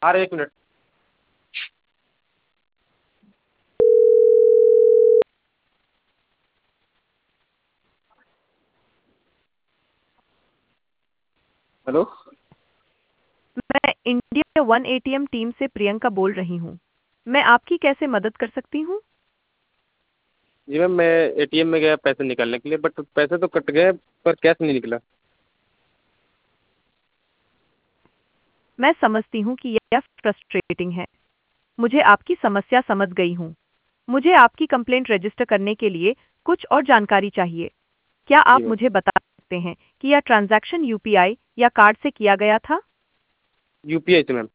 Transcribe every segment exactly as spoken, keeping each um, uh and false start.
आ रहे एक minute. Hello, मैं इंडिया वन एटीएम टीम से प्रियंका बोल रही हूँ। मैं आपकी कैसे मदद कर सकती हूँ? जी मैम, मैं एटीएम में गया पैसे निकालने के लिए, बट पैसे तो कट गए पर कैश नहीं निकला। मैं समझती हूँ कि यह फ्रस्ट्रेटिंग है। मुझे आपकी समस्या समझ गई हूँ। मुझे आपकी कंप्लेंट रजिस्टर करने के लिए कुछ और जानकारी चाहिए। क्या जी आप मैम। मुझे बता सकते हैं कि यह ट्रांजैक्शन यूपीआई या कार्ड से किया गया था? यूपीआई से मैम।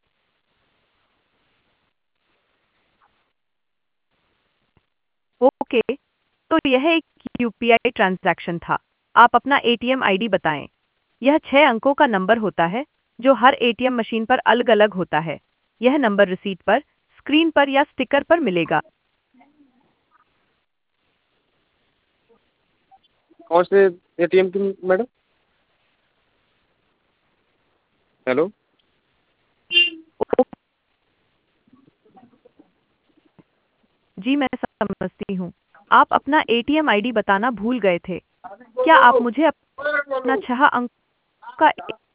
ओके, तो यह एक यूपीआई ट्रांजैक्शन था। आप अपना एटीएम आईडी बताएं। यह छह अंकों का नंबर होता है जो हर एटीएम मशीन पर अलग-अलग होता है। यह नंबर रिसीट पर, स्क्रीन पर या स्टिकर पर मिलेगा। कौन से एटीएम की मैडम? हेलो। जी मैं समझती हूँ। आप अपना एटीएम आईडी बताना भूल गए थे। क्या आप मुझे अपना छह अंक का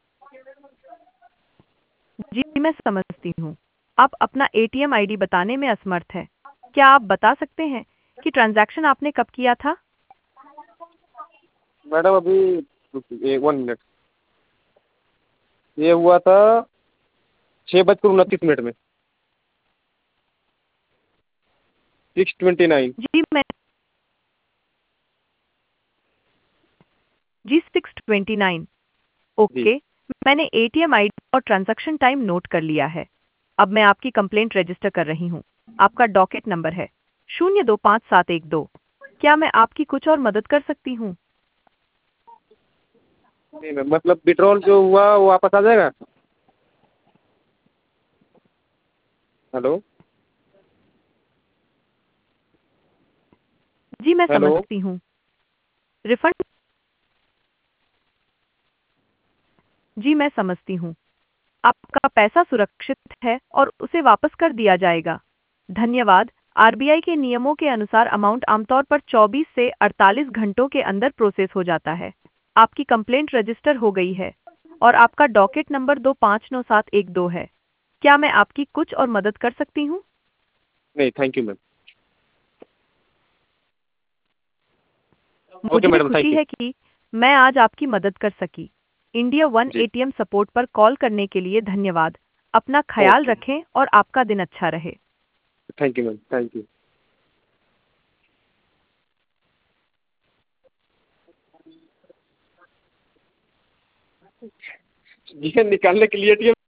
जी मैं समझती हूँ। आप अपना एटीएम आईडी बताने में असमर्थ हैं। क्या आप बता सकते हैं कि ट्रांजैक्शन आपने कब किया था? मैडम अभी रुकिए, वन मिनट। ये हुआ था छः बजकर उनतीस मिनट में, सिक्स ट्वेंटी नाइन। जी मैं जी सिक्स ट्वेंटी नाइन। जी। ओके, मैंने एटीएम आईडी और ट्रांजैक्शन टाइम नोट कर लिया है। अब मैं आपकी कंप्लेंट रजिस्टर कर रही हूँ। आपका डॉकेट नंबर है शून्य दो पाँच सात एक दो। क्या मैं आपकी कुछ और मदद कर सकती हूँ? नहीं मैम, मतलब विड्रॉल जो हुआ वो वापस आ जाएगा? हेलो। जी मैं हेलो। समझती हूँ। रिफंड जी मैं समझती हूँ। आपका पैसा सुरक्षित है और उसे वापस कर दिया जाएगा। धन्यवाद। आरबीआई के नियमों के अनुसार अमाउंट आमतौर पर चौबीस से अड़तालीस घंटों के अंदर प्रोसेस हो जाता है। आपकी कंप्लेंट रजिस्टर हो गई है और आपका डॉकेट नंबर दो पाँच नौ सात एक दो है। क्या मैं आपकी कुछ और मदद कर सकती हूँ? नहीं, थैंक यू मैम। ओके मुझे मैडम, खुशी थैंक यू। है कि मैं आज आपकी मदद कर सकी। इंडिया वन जी। एटीएम सपोर्ट पर कॉल करने के लिए धन्यवाद। अपना ख्याल ओके। रखें और आपका दिन अच्छा रहे। Thank you ma'am, thank you. ये निकालने के लिए एटीएम